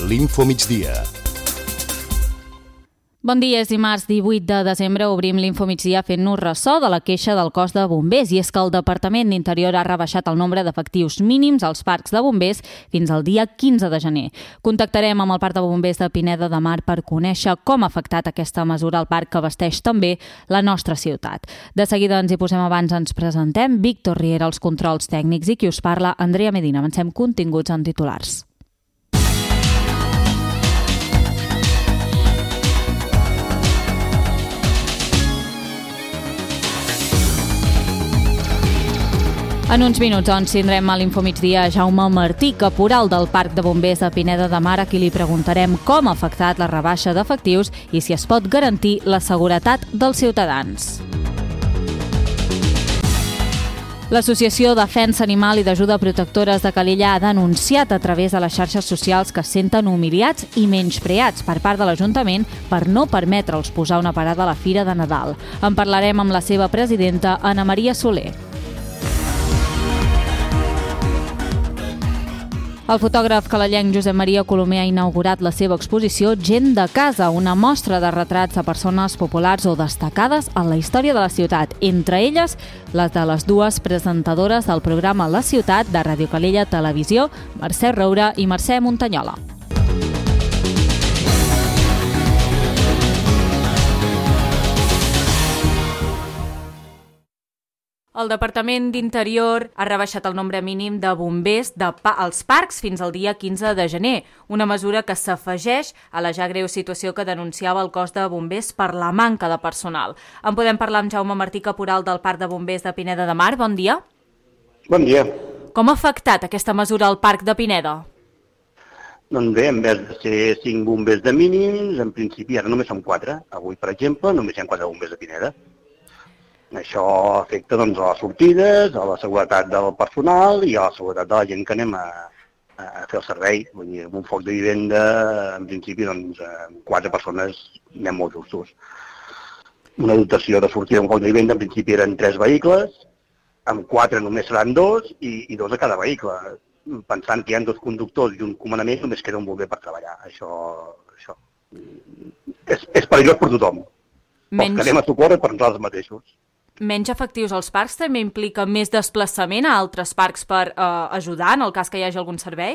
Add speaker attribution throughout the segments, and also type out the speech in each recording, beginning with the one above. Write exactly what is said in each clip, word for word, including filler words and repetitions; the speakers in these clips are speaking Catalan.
Speaker 1: l'Info Migdia.
Speaker 2: Bon dia, és dimarts divuit de desembre. Obrim l'Info Migdia fent-nos ressò de la queixa del cos de bombers, i és que el Departament d'Interior ha rebaixat el nombre d'efectius mínims als parcs de bombers fins al dia quinze de gener. Contactarem amb el Parc de Bombers de Pineda de Mar per conèixer com ha afectat aquesta mesura al parc que abasteix també la nostra ciutat. De seguida ens hi posem. Abans ens presentem. Víctor Riera, els controls tècnics, i qui us parla, Andrea Medina. Avancem continguts en titulars. En uns minuts ens tindrem a l'Info Migdia Jaume Martí, caporal del Parc de Bombers de Pineda de Mar, a qui li preguntarem com ha afectat la rebaixa d'efectius i si es pot garantir la seguretat dels ciutadans. L'Associació Defensa Animal i d'Ajuda a Protectores de Calella ha denunciat a través de les xarxes socials que es senten humiliats i menyspreats per part de l'Ajuntament per no permetre'ls posar una parada a la Fira de Nadal. En parlarem amb la seva presidenta, Ana Maria Soler. El fotògraf calellenc Josep Maria Colomer ha inaugurat la seva exposició Gent de casa, una mostra de retrats de persones populars o destacades en la història de la ciutat, entre elles les de les dues presentadores del programa La Ciutat de Ràdio Calella Televisió, Mercè Roura i Mercè Muntanyola. El Departament d'Interior ha rebaixat el nombre mínim de bombers de pa als parcs fins al dia quinze de gener, una mesura que s'afegeix a la ja greu situació que denunciava el cos de bombers per la manca de personal. En podem parlar amb Jaume Martí, caporal del Parc de Bombers de Pineda de Mar. Bon dia.
Speaker 3: Bon dia.
Speaker 2: Com ha afectat aquesta mesura al Parc de Pineda?
Speaker 3: Doncs bé, en vez de ser cinc bombers de mínims, en principi ara només són quatre. Avui, per exemple, només hi ha quatre bombers de Pineda. Això afecta doncs, a les sortides, a la seguretat del personal i a la seguretat de la gent que anem a, a fer el servei. Vull dir, amb un foc de vivenda, en principi, doncs, amb quatre persones anem molt justos. Una dotació de sortida amb foc de vivenda, en principi, eren tres vehicles, amb quatre només seran dos i, i dos a cada vehicle. Pensant que hi ha dos conductors i un comandament, només queda un bomber per treballar. Això, això és, és perillós per tothom. Menys... Els que anem a socórrer per nosaltres mateixos.
Speaker 2: Menys efectius als parcs també implica més desplaçament a altres parcs per eh, ajudar en el cas que hi hagi algun servei?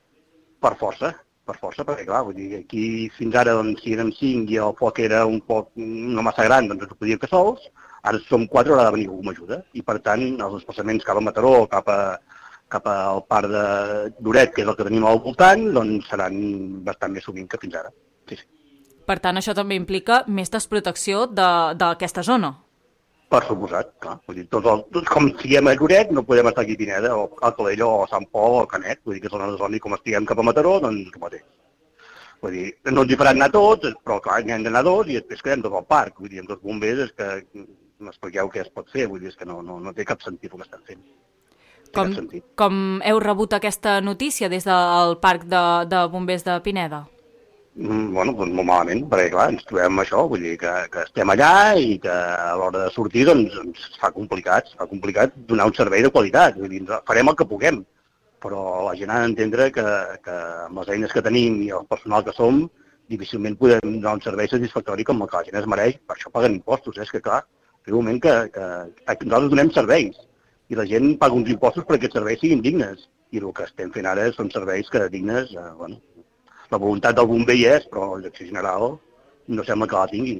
Speaker 3: Per força, per força, perquè clar, vull dir, aquí fins ara doncs, si érem cinc i el foc era un poc no massa gran, doncs ens ho podíem fer sols, ara som quatre, haurà de venir algú m'ajuda, i per tant els desplaçaments cap a Mataró, cap, a, cap al parc de d'Oret, que és el que tenim al voltant, doncs seran bastant més sovint que fins ara. Sí, sí.
Speaker 2: Per tant, això també implica més desprotecció d'aquesta zona?
Speaker 3: Per suposat, clar. Vull dir, tots els, tots, com siguem a Lloret, no podem estar aquí a Pineda, o a Calella, o a Sant Pol, o a Canet, vull dir que són les zones, com estiguem cap a Mataró, doncs el mateix. Vull dir, no ens hi faran anar tots, però clar, n'hi han d'anar dos, i després quedem tot al parc. Vull dir, amb dos bombers és que m'expliqueu què es pot fer, vull dir, és que no, no, no té cap sentit el que estan fent.
Speaker 2: Com, com heu rebut aquesta notícia des del Parc de, de Bombers de Pineda?
Speaker 3: Bueno, doncs molt malament, perquè clar, ens trobem amb això, vull dir que, que estem allà i que a l'hora de sortir doncs ens fa complicat, fa complicat donar un servei de qualitat, vull dir, farem el que puguem, però la gent ha d'entendre que, que amb les eines que tenim i el personal que som, difícilment podem donar un servei satisfactori com el que la gent es mereix, per això paguen impostos, eh? És que clar, és un moment que, que, que nosaltres donem serveis i la gent paga uns impostos perquè aquests serveis siguin dignes, i el que estem fent ara són serveis que dignes, eh, bueno, la voluntat del bomber hi és, però la direcció general no sembla que la tingui.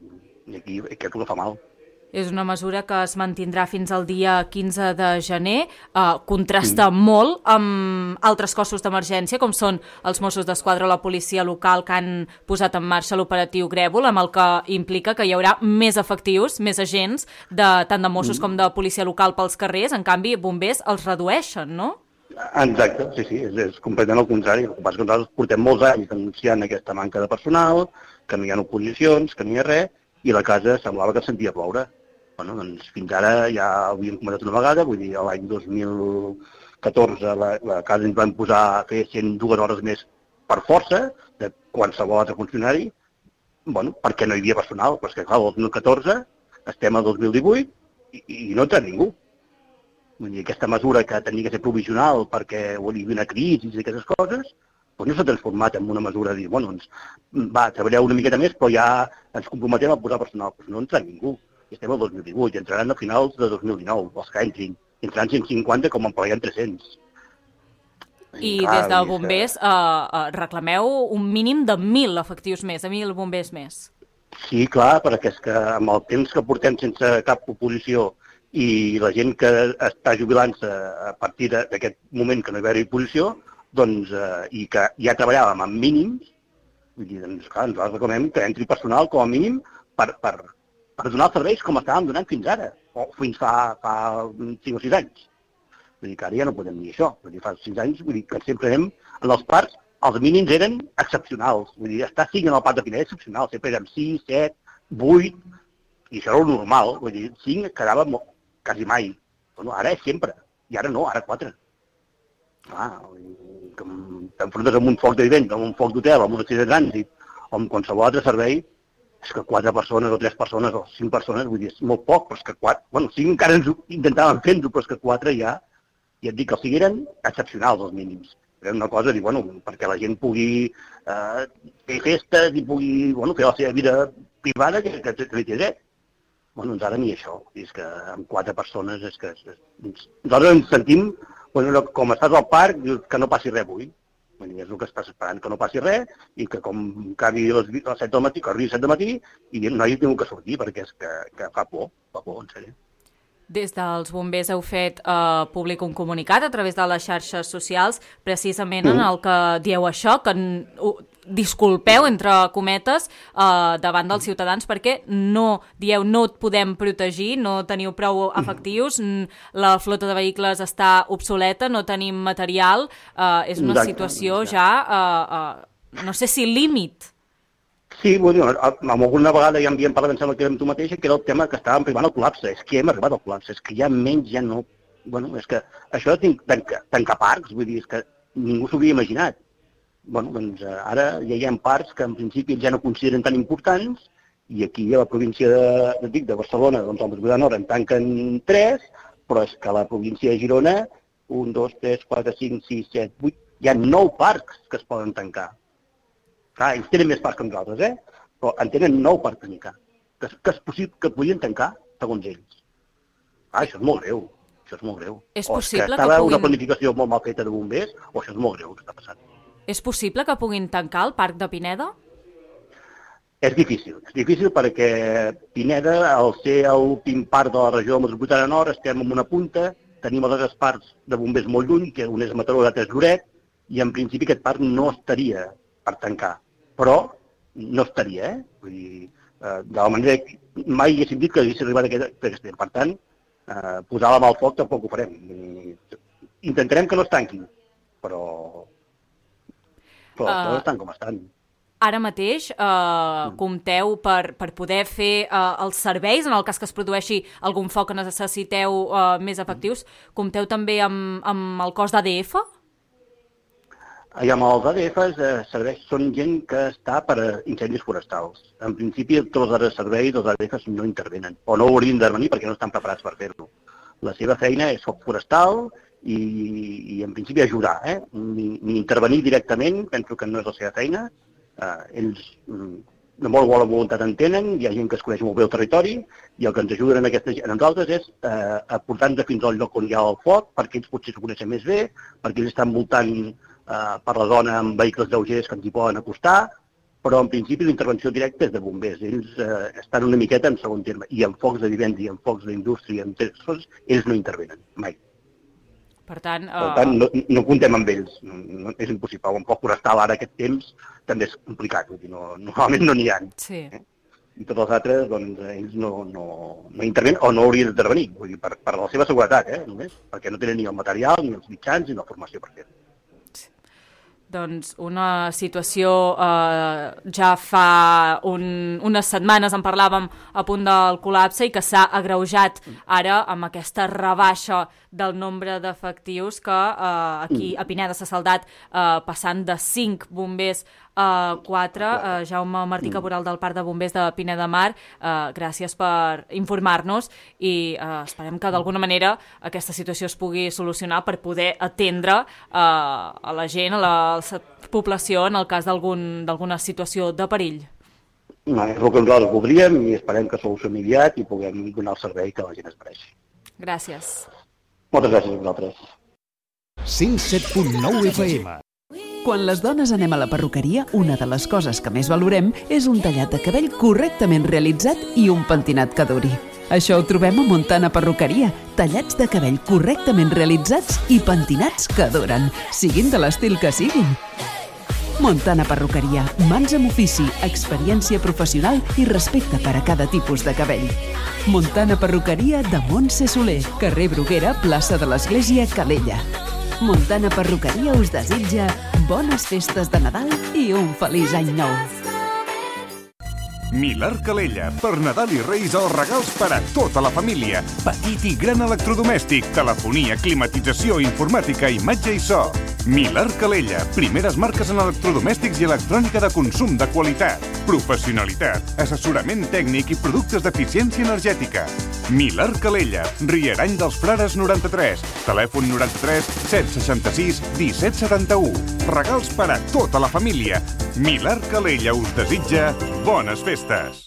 Speaker 3: I aquí aquest és el que fa mal.
Speaker 2: És una mesura que es mantindrà fins al dia quinze de gener. Eh, contrasta mm. molt amb altres cossos d'emergència, com són els Mossos d'Esquadra o la policia local, que han posat en marxa l'operatiu Grèvol, amb el que implica que hi haurà més efectius, més agents, de, tant de Mossos mm. com de policia local pels carrers. En canvi, bombers els redueixen, no?
Speaker 3: Exacte, sí, sí, és, és completament al contrari. El que passa és que nosaltres portem molts anys denunciant aquesta manca de personal, que no hi ha oposicions, que no hi ha res, i la casa semblava que sentia ploure. Bueno, doncs fins ara ja ho havíem comentat una vegada, vull dir, l'any dos mil catorze la, la casa ens van posar a fer cent dues hores més per força de qualsevol altre funcionari, bueno, perquè no hi havia personal, però és que clar, el dos mil catorze estem al dos mil divuit i, i no entra ningú. Vull dir, aquesta mesura que tenia que ser provisional perquè hi havia una crisi i aquestes coses, doncs no s'ha transformat en una mesura de dir, bueno, doncs, va, treballeu una miqueta més, però ja ens comprometem a posar personal. Doncs no entra ningú. Estem al dos mil divuit, entraran a finals de dos mil dinou, els que entrin. Entraran cent cinquanta com empleien tres-cents.
Speaker 2: I clar, des de bombers eh, eh, reclameu un mínim de mil efectius més, de mil bombers més.
Speaker 3: Sí, clar, perquè és que amb el temps que portem sense cap oposició i la gent que està jubilant-se a partir d'aquest moment que no hi va haver oposició, doncs, eh, i que ja treballàvem amb mínims, vull dir, doncs, clar, nosaltres reclamem que entri personal com a mínim per, per, per donar els serveis com estàvem donant fins ara, o fins fa, fa cinc o sis anys. Vull dir que ara ja no podem dir això. Vull dir, fa sis anys, vull dir que sempre anem en els parcs, els mínims eren excepcionals. Vull dir, estar cinc en el parc de Pineda és excepcional. Sempre érem sis, set, vuit, i això era el normal. Vull dir, cinc quedava molt, quasi mai. Bueno, ara és sempre. I ara no, ara quatre. Clar, t'enfrontes amb un foc de vivent, amb un foc d'hotel, amb un accident de trànsit, o amb qualsevol altre servei, és que quatre persones o tres persones o cinc persones, vull dir, és molt poc, però és que quatre, bueno, cinc encara ens intentàvem fer-ho, però és que quatre ja, ja et dic que els cinc eren excepcionals els mínims. Era una cosa, dir, bueno, perquè la gent pugui eh, fer festes i pugui, bueno, fer la seva vida privada, que, que, que li té dret. Bueno, doncs ara ni això, és que amb quatre persones és que... És, és, nosaltres ens sentim, bueno, com estàs al parc, que no passi res avui. Bueno, és el que estàs esperant, que no passi res, i que com acabi a les set del matí, que arribi a les set del matí, i no hi tinc que sortir, perquè és que, que fa por, fa por, en sèrio.
Speaker 2: Des dels bombers heu fet eh, públic un comunicat a través de les xarxes socials, precisament mm. en el que dieu això, que uh, disculpeu, entre cometes, eh, davant dels ciutadans, perquè no, dieu, no et podem protegir, no teniu prou efectius, mm. la flota de vehicles està obsoleta, no tenim material, eh, és una exacte, situació exacte. ja, eh, eh, no sé si límit.
Speaker 3: Sí, vull dir, alguna vegada ja havíem parlat, em sembla que era amb tu mateixa, que era el tema que estàvem arribant al col·lapse. És que hem arribat al col·lapse, és que ja menys, ja no... Bueno, és que això de tancar, tancar parcs, vull dir, és que ningú s'ho havia imaginat. Bueno, doncs ara ja hi ha parcs que en principi ja no consideren tan importants, i aquí a la província de, de, de Barcelona, doncs al Berguedà Nord en tanquen tres, però és que a la província de Girona, un, dos, tres, quatre, cinc, sis, set, vuit, hi ha nou parcs que es poden tancar. Clar, ells tenen més parcs que nosaltres, eh? Però en tenen nou per tancar, que, que és possible que podien tancar, segons ells. Ah, això és molt greu, això és molt greu.
Speaker 2: És possible
Speaker 3: o és que estava
Speaker 2: que puguin...
Speaker 3: una planificació molt mal feta de bombers, o això és molt greu que està passant.
Speaker 2: És possible que puguin tancar el parc de Pineda?
Speaker 3: És difícil, és difícil perquè Pineda, al ser l'últim parc de la regió metropolitana nord, estem en una punta, tenim els altres parcs de bombers molt lluny, que un és Mataró, l'altre és Lloret, i en principi aquest parc no estaria per tancar, però no estaria, eh? Vull dir, eh, de la manera que mai haguéssim dit que haguéssim arribat a aquest extrem. Per tant, eh, posar la mà al foc tampoc ho farem. Dir, intentarem que no es tanquin, però, però uh, estan com estan.
Speaker 2: Ara mateix eh, mm. compteu per, per poder fer eh, els serveis, en el cas que es produeixi algun foc que necessiteu eh, més efectius, compteu també amb, amb el cos d'A D F?
Speaker 3: I amb els A D Fs eh, serveix, són gent que està per a incendis forestals. En principi, tots els altres serveis, els A D Fs no intervenen, o no haurien d'intervenir perquè no estan preparats per fer-ho. La seva feina és foc forestal i, i en principi ajudar, eh? Ni, ni intervenir directament, penso que no és la seva feina. Eh, ells de molt bona voluntat en tenen, hi ha gent que es coneix molt bé el territori, i el que ens ajuden en aquesta, a nosaltres és eh, aportar-nos fins al lloc on hi ha el foc, perquè ells potser s'ho coneixen més bé, perquè ells estan voltant Uh, per la zona amb vehicles lleugers que ens hi poden acostar, però en principi l'intervenció directa és de bombers. Ells uh, estan una miqueta en segon terme, i en focs de vivenda i en focs d'indústria, en coses, ells no intervenen, mai.
Speaker 2: Per tant, uh...
Speaker 3: per tant no, no comptem amb ells, no, no, és impossible. Un foc forestal ara aquest temps també és complicat, vull dir, no, normalment no n'hi ha.
Speaker 2: Sí.
Speaker 3: Eh? I tots els altres, doncs, ells no, no, no intervenen o no haurien d'intervenir, vull dir, per, per la seva seguretat, eh, només, perquè no tenen ni el material, ni els mitjans, ni la formació per fer-ho.
Speaker 2: Doncs una situació eh, ja fa un, unes setmanes en parlàvem a punt del col·lapse i que s'ha agreujat ara amb aquesta rebaixa del nombre d'efectius que eh, aquí a Pineda s'ha saldat eh, passant de cinc bombers Uh, quatre, uh, Jaume Martí Caporal del Parc de Bombers de Pineda de Mar, uh, gràcies per informar-nos i uh, esperem que d'alguna manera aquesta situació es pugui solucionar per poder atendre uh, a la gent, a la, a la població en el cas d'algun, d'alguna situació de perill.
Speaker 3: No, és el que nosaltres voldríem i esperem que solucioni aviat i puguem donar el servei que la gent es mereix.
Speaker 2: Gràcies.
Speaker 3: Moltes gràcies a vosaltres.
Speaker 1: cent set punt nou F M.
Speaker 4: Quan les dones anem a la perruqueria, una de les coses que més valorem és un tallat de cabell correctament realitzat i un pentinat que duri. Això ho trobem a Montana Perruqueria, tallats de cabell correctament realitzats i pentinats que duren, siguin de l'estil que siguin. Montana Perruqueria, mans amb ofici, experiència professional i respecte per a cada tipus de cabell. Montana Perruqueria de Montse Soler, carrer Bruguera, plaça de l'Església, Calella. Montana Perruqueria us desitja bones festes de Nadal i un feliç any nou.
Speaker 5: Milar Calella, per Nadal i Reis els regals per a tota la família. Petit i gran electrodomèstic, telefonia, climatització, informàtica, imatge i so. Milar Calella, primeres marques en electrodomèstics i electrònica de consum de qualitat. Professionalitat, assessorament tècnic i productes d'eficiència energètica. Milar Calella, Rierany dels Frares noranta-tres, telèfon noranta-tres set seixanta-sis disset setanta-u. Regals per a tota la família. Milar Calella us desitja bones festes.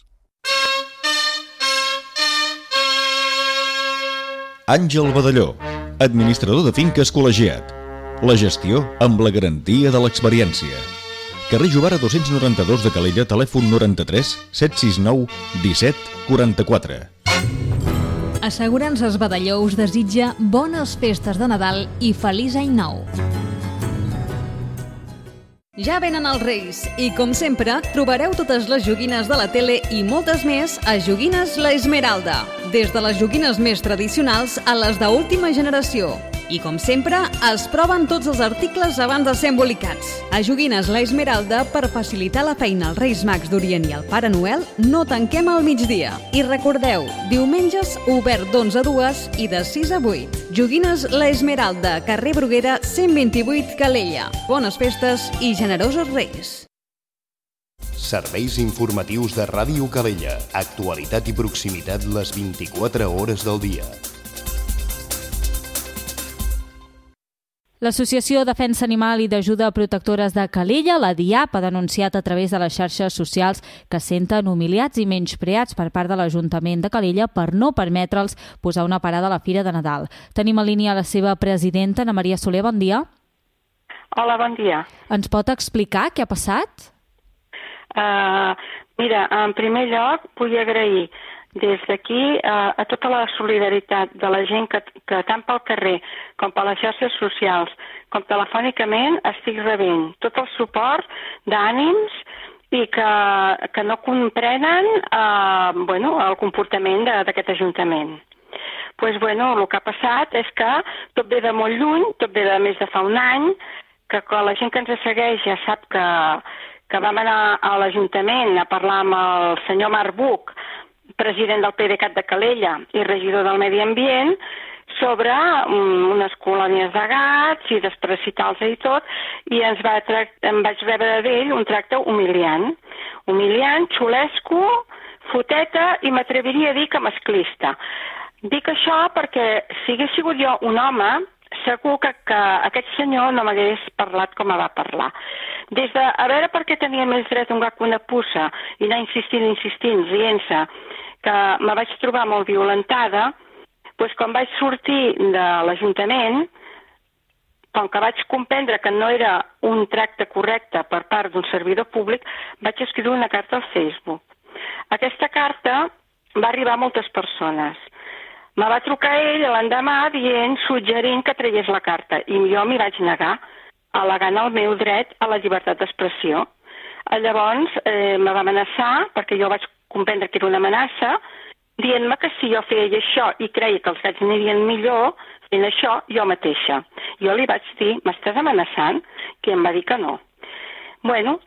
Speaker 6: Àngel Badalló, administrador de finques col·legiat. La gestió amb la garantia de l'experiència. Carrer Jovara dos-cents noranta-dos de Calella, telèfon noranta-tres set sis nou disset quaranta-quatre.
Speaker 7: Assegurances Badalló us desitja bones festes de Nadal i feliç any nou. Ja venen els Reis i, com sempre, trobareu totes les joguines de la tele i moltes més a Joguines La Esmeralda. Des de les joguines més tradicionals a les d'última generació. I, com sempre, es proven tots els articles abans de ser embolicats. A Joguines La Esmeralda, per facilitar la feina als Reis Mags d'Orient i al Pare Noel, no tanquem al migdia. I recordeu, diumenges obert d'onze a dues i de sis a vuit. Joguines La Esmeralda, carrer Bruguera, cent vint-i-vuit, Calella. Bones festes i generosos Reis.
Speaker 1: Serveis informatius de Ràdio Calella. Actualitat i proximitat les vint-i-quatre hores del dia.
Speaker 2: L'Associació Defensa Animal i d'Ajuda a Protectores de Calella, la DIAP, ha denunciat a través de les xarxes socials que es senten humiliats i menyspreats per part de l'Ajuntament de Calella per no permetre'ls posar una parada a la Fira de Nadal. Tenim en línia la seva presidenta, Ana Maria Soler, bon dia.
Speaker 8: Hola, bon dia.
Speaker 2: Ens pot explicar què ha passat?
Speaker 8: Uh, mira, en primer lloc vull agrair des d'aquí uh, a tota la solidaritat de la gent que, que tant pel carrer com per les xarxes socials com telefònicament estic rebent tot el suport d'ànims i que, que no comprenen uh, bueno, el comportament d'aquest Ajuntament. Pues, bueno, el que ha passat és que tot ve de molt lluny, tot ve de més de fa un any, que la gent que ens segueix ja sap que, que vam anar a l'Ajuntament a parlar amb el senyor Marc Buch, president del PDeCAT de Calella i regidor del Medi Ambient, sobre um, unes colònies de gats i desparasitar-los i tot, i ens va em vaig rebre d'ell un tracte humiliant. Humiliant, xulesco, foteta i m'atreviria a dir que masclista. Dic això perquè si hagués sigut jo un home, segur que, que aquest senyor no m'hagués parlat com va parlar. Des de a veure per què tenia més dret un gat que una puça i anar insistint, insistint, rient-se, que me vaig trobar molt violentada, doncs quan vaig sortir de l'Ajuntament, com que vaig comprendre que no era un tracte correcte per part d'un servidor públic, vaig escriure una carta al Facebook. Aquesta carta va arribar a moltes persones. Me va trucar ell l'endemà dient, suggerint que tragués la carta, i jo m'hi vaig negar, al·legant el meu dret a la llibertat d'expressió. Llavors eh, me va amenaçar, perquè jo vaig comprendre que era una amenaça, dient-me que si jo feia això i creia que els gats anirien millor fent això, jo mateixa. Jo li vaig dir, m'estàs amenaçant? Que em va dir que no. Bueno,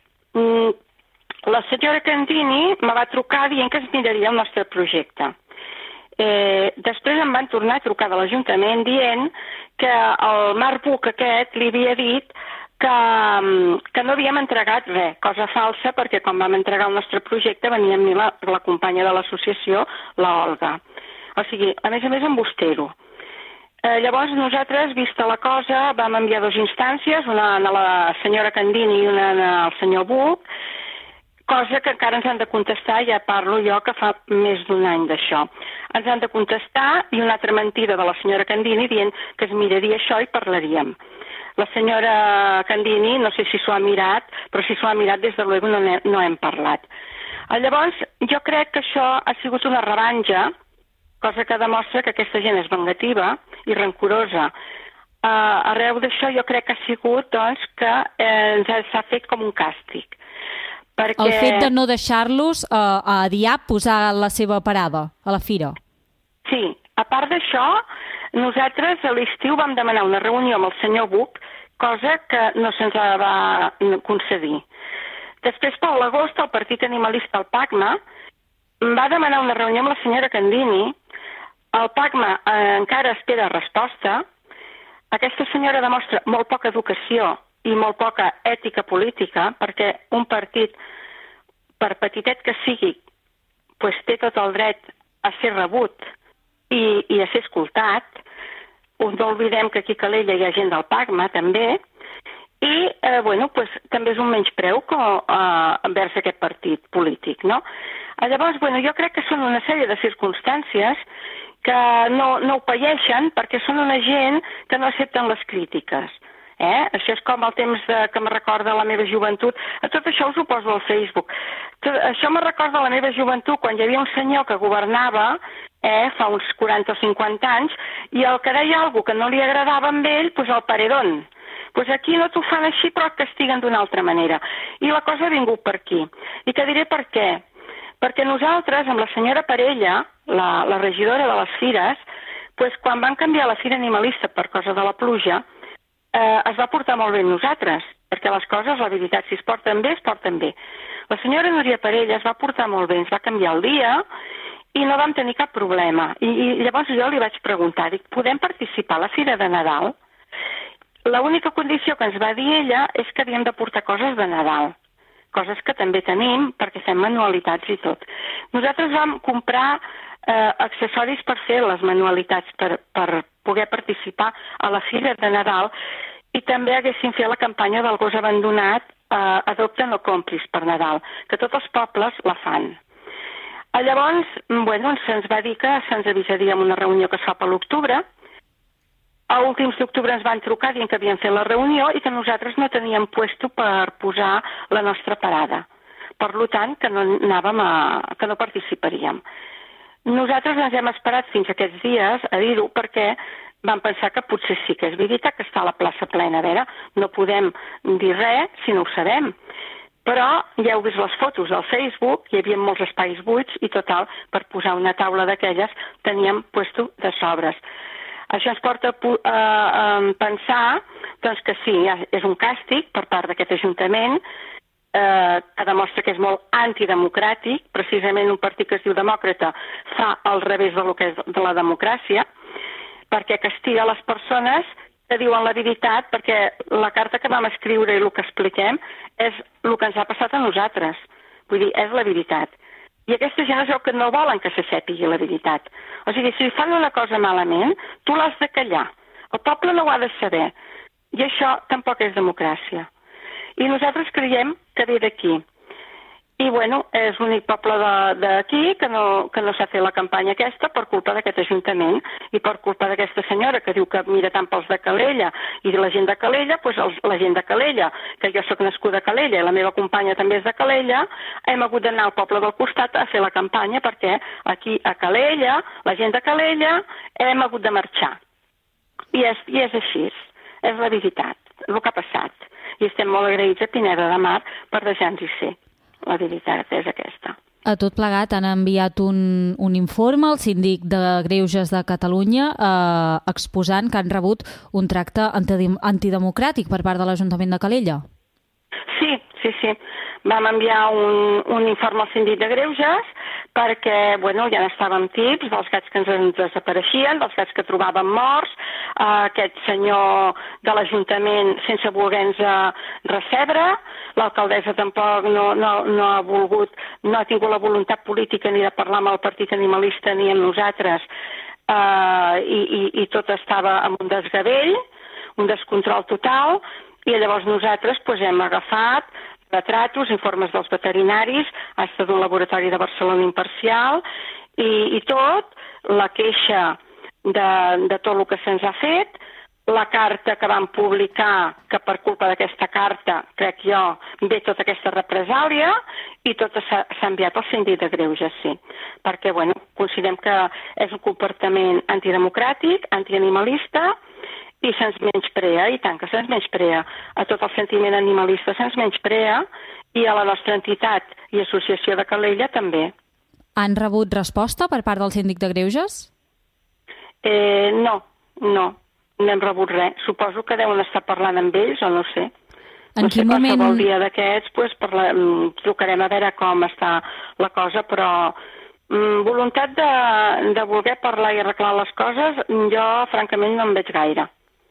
Speaker 8: la senyora Candini me va trucar dient que es miraria el nostre projecte. Eh, després em van tornar a trucar de l'Ajuntament dient que el Marc Buch aquest li havia dit que, que no havíem entregat res, cosa falsa, perquè quan vam entregar el nostre projecte venia amb mi la, la companya de l'associació, la Olga. O sigui, a més a més, embustero. Eh, llavors, nosaltres, vista la cosa, vam enviar dues instàncies, una a la senyora Candini i una al senyor Buch, cosa que encara ens han de contestar, ja parlo jo que fa més d'un any d'això. Ens han de contestar i una altra mentida de la senyora Candini dient que es miraria això i parlaríem. La senyora Candini, no sé si s'ho ha mirat, però si s'ho ha mirat, des de luego no, he, no hem parlat. Llavors, jo crec que això ha sigut una revanxa, cosa que demostra que aquesta gent és vengativa i rancorosa. Uh, arreu d'això jo crec que ha sigut doncs, que eh, ens s'ha fet com un càstig. Perquè...
Speaker 2: El fet de no deixar-los uh, a Diap posar la seva parada a la fira.
Speaker 8: Sí, a part d'això, nosaltres a l'estiu vam demanar una reunió amb el senyor Buch, cosa que no se'ns va concedir. Després, per l'agost, el Partit Animalista, el PACMA, va demanar una reunió amb la senyora Candini. El PACMA eh, encara espera resposta. Aquesta senyora demostra molt poca educació i molt poca ètica política, perquè un partit, per petitet que sigui, pues, té tot el dret a ser rebut i, i a ser escoltat. No oblidem que aquí a Calella hi ha gent del PACMA, també, i eh, bueno, pues, també és un menyspreu eh, envers aquest partit polític, no? Llavors, bueno, jo crec que són una sèrie de circumstàncies que no, no ho paeixen perquè són una gent que no accepten les crítiques. Eh? Això és com el temps de, que me recorda la meva joventut. A tot això us ho poso al Facebook. Tot, això me recorda la meva joventut quan hi havia un senyor que governava eh, fa uns quaranta o cinquanta anys i el que deia alguna que no li agradava amb ell, doncs el paredón. Doncs aquí no t'ho fan així però et castiguen d'una altra manera. I la cosa ha vingut per aquí. I te diré per què. Perquè nosaltres, amb la senyora Parella, la, la regidora de les fires, doncs quan van canviar la fira animalista per cosa de la pluja, Eh, es va portar molt bé amb nosaltres, perquè les coses, la veritat, si es porten bé, es porten bé. La senyora Núria Parella es va portar molt bé, ens va canviar el dia i no vam tenir cap problema. I, i llavors jo li vaig preguntar, dic, podem participar a la Fira de Nadal? L'única condició que ens va dir ella és que havíem de portar coses de Nadal, coses que també tenim perquè fem manualitats i tot. Nosaltres vam comprar eh, accessoris per fer les manualitats, per, per poder participar a la Fira de Nadal i també haguéssim fet la campanya del gos abandonat eh, Adopta no compris per Nadal, que tots els pobles la fan. Llavors, bueno, se'ns va dir que se'ns avisaria en una reunió que es fa per l'octubre. A últims d'octubre ens van trucar dient que havien fet la reunió i que nosaltres no teníem puesto per posar la nostra parada. Per tant, que no anàvem a, que no participaríem. Nosaltres ens hem esperat fins a aquests dies a dir-ho perquè vam pensar que potser sí que és veritat que està la plaça plena. A veure, no podem dir res si no ho sabem. Però ja heu vist les fotos del Facebook, hi havia molts espais buits i total, per posar una taula d'aquelles teníem puesto de sobres. Això ens porta a, a pensar doncs, que sí, és un càstig per part d'aquest Ajuntament, eh, que demostra que és molt antidemocràtic, precisament un partit que es diu demòcrata fa al revés de lo que és de la democràcia, perquè castiga les persones que diuen la veritat, perquè la carta que vam escriure i el que expliquem és el que ens ha passat a nosaltres. Vull dir, és la veritat. I aquesta gent es veu que no volen que se sàpigui la veritat. O sigui, si fan una cosa malament, tu l'has de callar. El poble no ho ha de saber. I això tampoc és democràcia. I nosaltres creiem que ve d'aquí. I, bueno, és l'únic poble d'aquí que no, que no s'ha fet la campanya aquesta per culpa d'aquest Ajuntament i per culpa d'aquesta senyora que diu que mira tant pels de Calella i la gent de Calella, doncs els, la gent de Calella, que jo sóc nascuda a Calella i la meva companya també és de Calella, hem hagut d'anar al poble del costat a fer la campanya perquè aquí a Calella, la gent de Calella, hem hagut de marxar. I és, i és així, és la veritat, el que ha passat. I estem molt agraïts a Pineda de Mar per deixar-nos-hi ser. La veritat és aquesta.
Speaker 2: A tot plegat han enviat un, un informe al síndic de Greuges de Catalunya eh, exposant que han rebut un tracte antidemocràtic per part de l'Ajuntament de Calella.
Speaker 8: Sí, sí, sí. Vam enviar un, un informe al síndic de Greuges perquè, bueno, ja n'estàvem tips dels gats que ens desapareixien, dels gats que trobàvem morts, eh, aquest senyor de l'Ajuntament sense voler-nos recebre, l'alcaldessa tampoc no, no, no ha volgut, no ha tingut la voluntat política ni de parlar amb el partit animalista ni amb nosaltres, eh, i, i, i tot estava en un desgavell, un descontrol total, i llavors nosaltres pues, hem agafat retratos, informes dels veterinaris, ha estat un laboratori de Barcelona imparcial, i, i tot, la queixa de, de tot el que se'ns ha fet, la carta que vam publicar, que per culpa d'aquesta carta, crec jo, ve tota aquesta represàlia, i tot s'ha enviat al síndic de Greuges, sí. Perquè, bueno, considerem que és un comportament antidemocràtic, antianimalista, i se'ns menysprea, i tant que se'ns menysprea. A tot el sentiment animalista se'ns menysprea, i a la nostra entitat i associació de Calella també.
Speaker 2: Han rebut resposta per part del síndic de Greuges?
Speaker 8: Eh, no, no, no hem rebut res. Suposo que deuen estar parlant amb ells, o no sé.
Speaker 2: En
Speaker 8: no sé,
Speaker 2: quin moment...
Speaker 8: qualsevol dia d'aquests pues, parla... trucarem a veure com està la cosa, però mm, voluntat de, de voler parlar i arreglar les coses, jo francament no en veig gaire.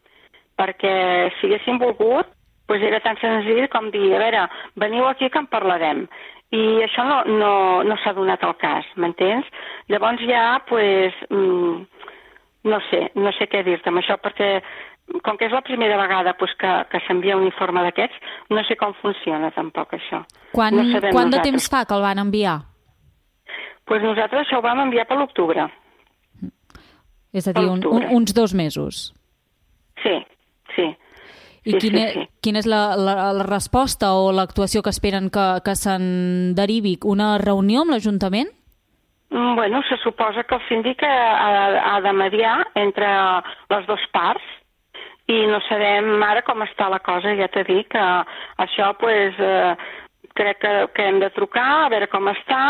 Speaker 8: Perquè si haguéssim volgut, doncs era tan senzill com dir, a veure, veniu aquí que en parlarem. I això no, no, no s'ha donat el cas, m'entens? Llavors ja, doncs, no sé, no sé què dir-te amb això, perquè com que és la primera vegada pues, que, que s'envia un informe d'aquests, no sé com funciona tampoc això.
Speaker 2: Quan,
Speaker 8: no
Speaker 2: quant de temps fa que el van enviar?
Speaker 8: Doncs pues nosaltres això ho vam enviar per l'octubre.
Speaker 2: És a dir, un, un, uns dos mesos.
Speaker 8: Sí. Sí.
Speaker 2: I
Speaker 8: sí,
Speaker 2: quina,
Speaker 8: sí, sí.
Speaker 2: quina és la, la, la resposta o l'actuació que esperen que, que se'n derivi? Una reunió amb l'Ajuntament?
Speaker 8: Bueno, se suposa que el síndic ha, ha de mediar entre les dues parts i no sabem ara com està la cosa. Ja t'he dit que això pues, eh, crec que, que hem de trucar a veure com està,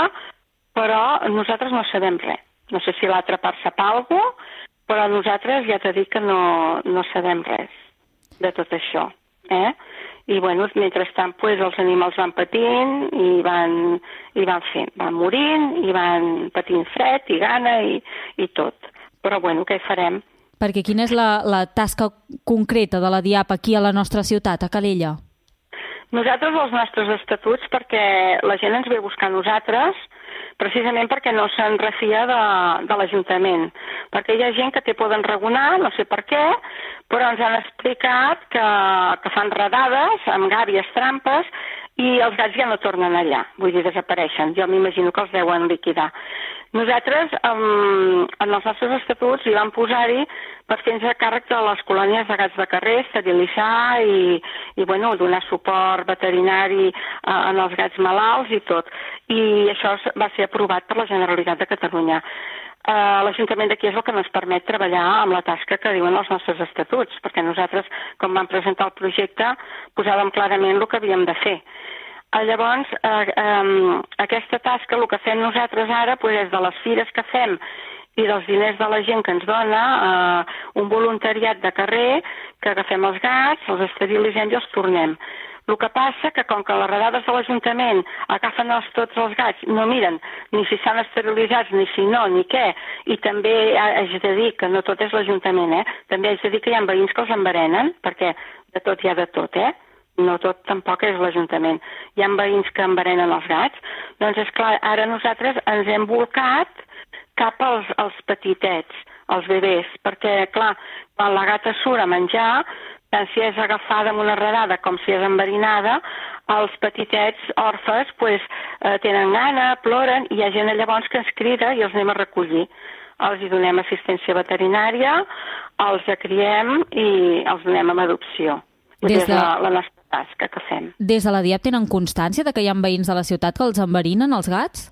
Speaker 8: però nosaltres no sabem res. No sé si l'altra part sap alguna cosa, però nosaltres ja t'he dit que no, no sabem res de tot això. Eh? I, bueno, mentrestant, pues, els animals van patint i van, i van fent, van morint i van patint fred i gana i, i tot. Però, bueno, què farem?
Speaker 2: Perquè quina és la, la tasca concreta de la D I A P aquí a la nostra ciutat, a Calella?
Speaker 8: Nosaltres, els nostres estatuts, perquè la gent ens ve a buscar nosaltres, precisament perquè no se'n refia de, de l'Ajuntament. Perquè hi ha gent que té por d'enragonar, no sé per què, però ens han explicat que, que fan redades amb gàbies, trampes, i els gats ja no tornen allà, vull dir, desapareixen. Jo m'imagino que els deuen liquidar. Nosaltres, um, en els nostres estatuts, hi vam posar-hi per fer-nos a càrrec de les colònies de gats de carrer, esterilitzar i, i bueno, donar suport veterinari uh, en els gats malalts i tot. I això va ser aprovat per la Generalitat de Catalunya. Uh, L'Ajuntament d'aquí és el que ens permet treballar amb la tasca que diuen els nostres estatuts, perquè nosaltres, quan vam presentar el projecte, posàvem clarament el que havíem de fer. Uh, llavors, uh, um, aquesta tasca, el que fem nosaltres ara, pues, és de les fires que fem i dels diners de la gent que ens dona, uh, un voluntariat de carrer, que agafem els gats, els esterilitzem i els tornem. El que passa que com que les redades de l'Ajuntament agafen els, tots els gats, no miren ni si s'han esterilitzats, ni si no, ni què, i també haig de dir que no tot és l'Ajuntament, eh? També haig de dir que hi ha veïns que els enverenen, perquè de tot hi ha de tot, eh? No tot tampoc és l'Ajuntament. Hi ha veïns que enverenen els gats. Doncs, és clar, ara nosaltres ens hem volcat cap als, als petitets, als bebès, perquè, clar, quan la gata surt a menjar, tant si és agafada amb una redada com si és enverinada, els petitets orfes pues, eh, tenen gana, ploren, i hi ha gent llavors que ens crida i els anem a recollir. Els hi donem assistència veterinària, els acriem i els donem amb adopció. Des de... És la, la nostra tasca que fem.
Speaker 2: Des de la D I A P tenen constància de que hi ha veïns de la ciutat que els enverinen, els gats?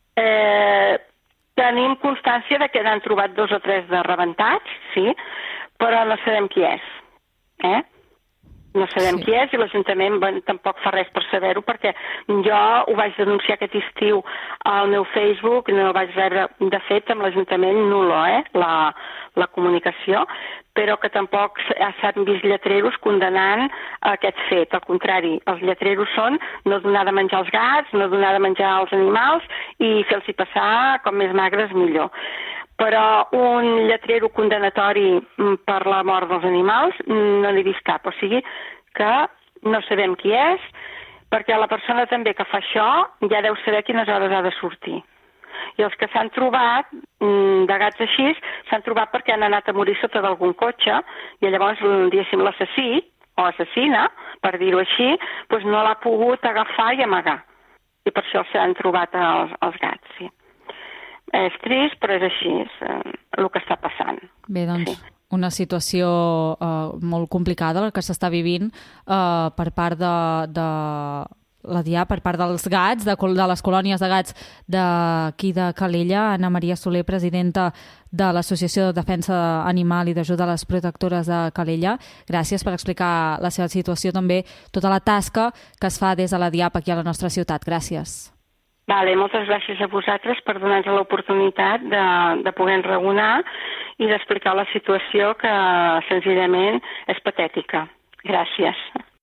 Speaker 8: Eh, tenim constància de que n'han trobat dos o tres de rebentats, sí, però no sabem qui és. Eh? No sabem sí. qui és i l'Ajuntament ben, tampoc fa res per saber-ho, perquè jo ho vaig denunciar aquest estiu al meu Facebook, no vaig rebre, de fet, amb l'Ajuntament nulo, eh? la, la comunicació, però que tampoc s'han vist lletreros condenant aquest fet. Al contrari, els lletreros són no donar de menjar als gats, no donar de menjar als animals i fer-los passar com més magres millor. Però un lletrero condenatori per la mort dels animals no n'he vist cap. O sigui que no sabem qui és, perquè la persona també que fa això ja deu saber quines hores ha de sortir. I els que s'han trobat, de gats així, s'han trobat perquè han anat a morir sota d'algun cotxe i llavors, diguéssim, l'assassí, o assassina, per dir-ho així, doncs no l'ha pogut agafar i amagar. I per això s'han trobat els, els gats, sí. És trist, però és així, és eh, el que està passant.
Speaker 2: Bé, doncs...
Speaker 8: Sí.
Speaker 2: Una situació eh, molt complicada la que s'està vivint eh, per part de, de la D I A, per part dels gats, de, de les colònies de gats d'aquí de Calella. Anna Maria Soler, presidenta de l'Associació de Defensa Animal i d'Ajuda a les Protectores de Calella. Gràcies per explicar la seva situació, també tota la tasca que es fa des de la D I A P aquí a la nostra ciutat. Gràcies.
Speaker 8: Vale, moltes gràcies a vosaltres per donar-nos l'oportunitat de, de poder enraonar i d'explicar la situació que senzillament és patètica. Gràcies.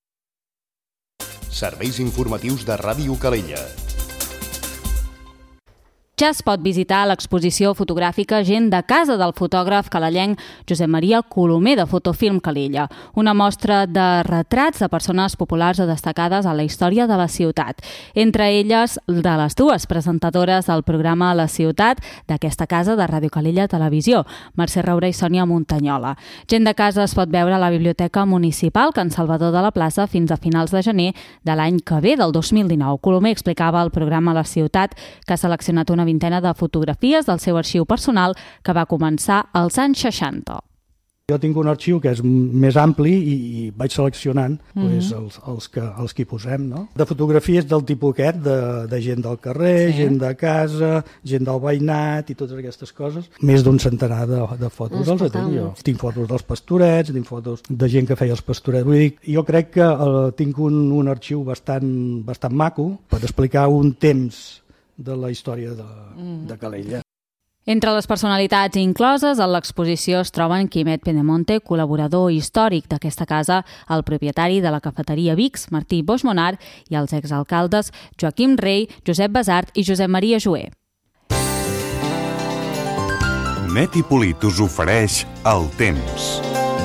Speaker 1: Serveis informatius de Ràdio Calella.
Speaker 2: Ja es pot visitar l'exposició fotogràfica Gent de casa del fotògraf calellenc Josep Maria Colomer de Fotofilm Calella, una mostra de retrats de persones populars o destacades a la història de la ciutat. Entre elles, de les dues presentadores del programa La Ciutat d'aquesta casa de Ràdio Calella Televisió, Mercè Roura i Sònia Montanyola. Gent de casa es pot veure a la Biblioteca Municipal Can Salvador de la Plaça fins a finals de gener de l'any que ve, del dos mil dinou. Colomer explicava al programa La Ciutat que ha seleccionat una vintena de fotografies del seu arxiu personal que va començar als anys seixanta.
Speaker 9: Jo tinc un arxiu que és més ampli i, i vaig seleccionant mm-hmm. pues, els, els, que, els que hi posem. No? De fotografies del tipus aquest, de, de gent del carrer, sí. gent de casa, gent del veïnat i totes aquestes coses. Més d'un centenar de, de fotos els tinc jo. Tinc fotos dels pastorets, tinc fotos de gent que feia els pastorets. Vull dir, jo crec que eh, tinc un, un arxiu bastant, bastant maco per explicar un temps de la història de, de Calella.
Speaker 2: Entre les personalitats incloses a l'exposició es troben Quimet Pedemonte, col·laborador històric d'aquesta casa, el propietari de la cafeteria Vix, Martí Boixmonar, i els exalcaldes Joaquim Rey, Josep Besart i Josep Maria Joé.
Speaker 5: Net i Polit us ofereix el temps.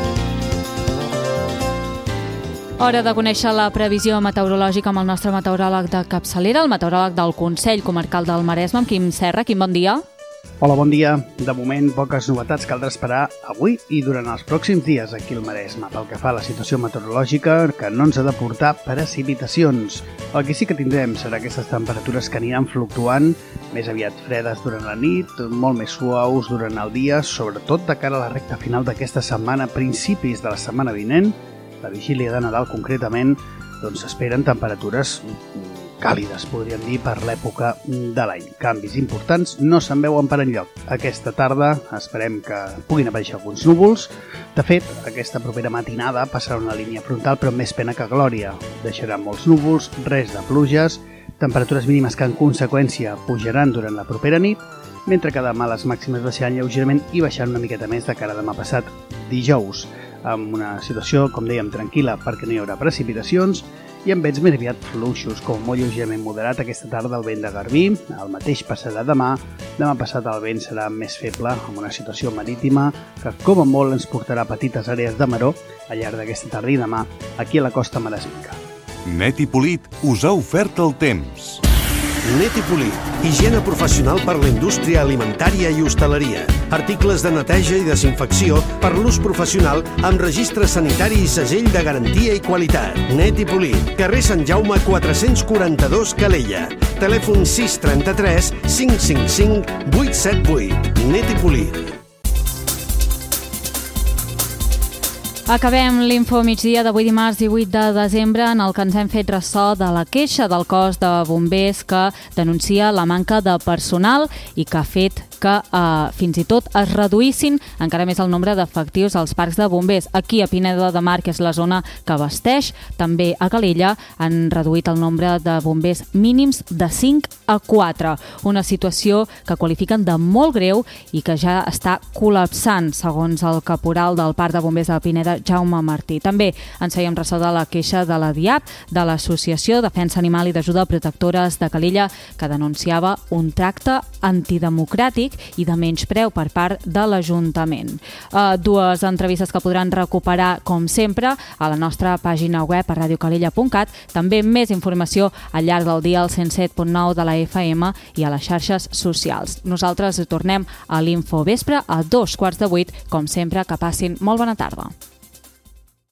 Speaker 2: Hora de conèixer la previsió meteorològica amb el nostre meteoròleg de capçalera, el meteoròleg del Consell Comarcal del Maresme, amb Quim Serra. Quim, bon dia.
Speaker 10: Hola, bon dia. De moment, poques novetats caldrà esperar avui i durant els pròxims dies aquí al Maresme. Pel que fa a la situació meteorològica, que no ens ha de portar precipitacions. El que sí que tindrem serà aquestes temperatures que aniran fluctuant, més aviat fredes durant la nit, molt més suaus durant el dia, sobretot de cara a la recta final d'aquesta setmana, principis de la setmana vinent. La vigília de Nadal, concretament, doncs s'esperen temperatures càlides, podríem dir, per l'època de l'any. Canvis importants no se'n veuen per enlloc. Aquesta tarda esperem que puguin aparèixer alguns núvols. De fet, aquesta propera matinada passarà una línia frontal, però més pena que glòria. Deixaran molts núvols, res de pluges, temperatures mínimes que en conseqüència pujaran durant la propera nit, mentre que demà les màximes baixaran lleugerament i baixaran una miqueta més de cara a demà passat dijous, amb una situació, com dèiem, tranquil·la perquè no hi haurà precipitacions i amb vents més aviat fluixos, com molt lleugerament moderat aquesta tarda el vent de Garbí. El mateix passarà demà. Demà passat el vent serà més feble, amb una situació marítima que com a molt ens portarà a petites àrees de maró al llarg d'aquesta tarda i demà aquí a la costa maresmenca.
Speaker 5: Net i Polit us ha ofert el temps.
Speaker 11: Net i Polit, higiene professional per la indústria alimentària i hostaleria. Articles de neteja i desinfecció per l'ús professional amb registre sanitari i segell de garantia i qualitat. Net i Polit, carrer Sant Jaume quatre-cents quaranta-dos, Calella. Telèfon sis trenta-tres cinc cinc cinc vuit set vuit. Net i Polit.
Speaker 2: Acabem l'info migdia d'avui dimarts divuit de desembre en el que ens hem fet ressò de la queixa del cos de bombers que denuncia la manca de personal i que ha fet que eh, fins i tot es reduïssin encara més el nombre d'efectius als parcs de bombers. Aquí a Pineda de Mar, que és la zona que abasteix, també a Calella han reduït el nombre de bombers mínims de cinc a quatre. Una situació que qualifiquen de molt greu i que ja està col·lapsant, segons el caporal del Parc de Bombers de Pineda, Jaume Martí. També ens fèiem ressò de la queixa de la D I A P, de l'Associació Defensa Animal i d'Ajuda a Protectores de Calella, que denunciava un tracte antidemocràtic i de menyspreu per part de l'Ajuntament. Uh, dues entrevistes que podran recuperar, com sempre, a la nostra pàgina web a radio calella punt cat. També més informació al llarg del dia al cent set punt nou de la F M i a les xarxes socials. Nosaltres tornem a l'Info Vespre a dos quarts de vuit. Com sempre, que passin molt bona tarda.